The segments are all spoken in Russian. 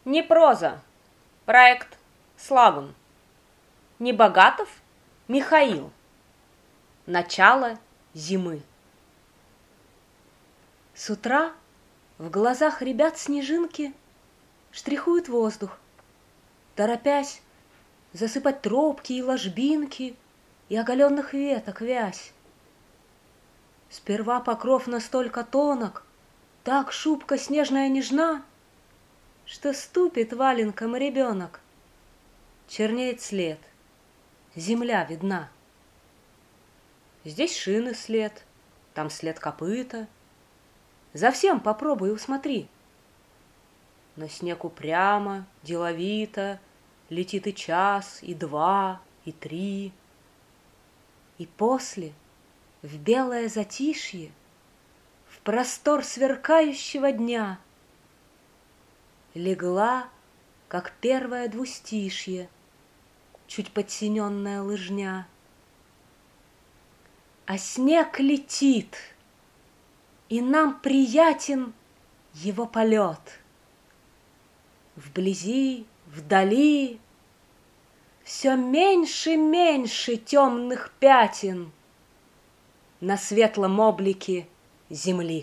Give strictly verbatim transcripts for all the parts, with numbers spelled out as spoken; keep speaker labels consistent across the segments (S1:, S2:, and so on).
S1: Не проза. Проект Славун. Небогатов Михаил. Начало зимы.
S2: С утра в глазах ребят снежинки штрихуют воздух, торопясь засыпать тропки и ложбинки и оголенных веток вязь. Сперва покров настолько тонок, так шубка снежная нежна, что ступит валенком ребенок. Чернеет след, земля видна. Здесь шины след, там след копыта. За всем попробуй усмотри. Но снег упрямо, деловито летит и час, и два, и три. И после, в белое затишье, в простор сверкающего дня, легла, как первое двустишье, чуть подсиненная лыжня. А снег летит, и нам приятен его полет. Вблизи, вдали все меньше-меньше темных пятен на светлом облике земли.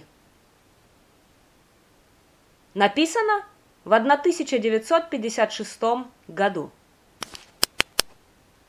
S1: Написано в тысяча девятьсот пятьдесят шестом году.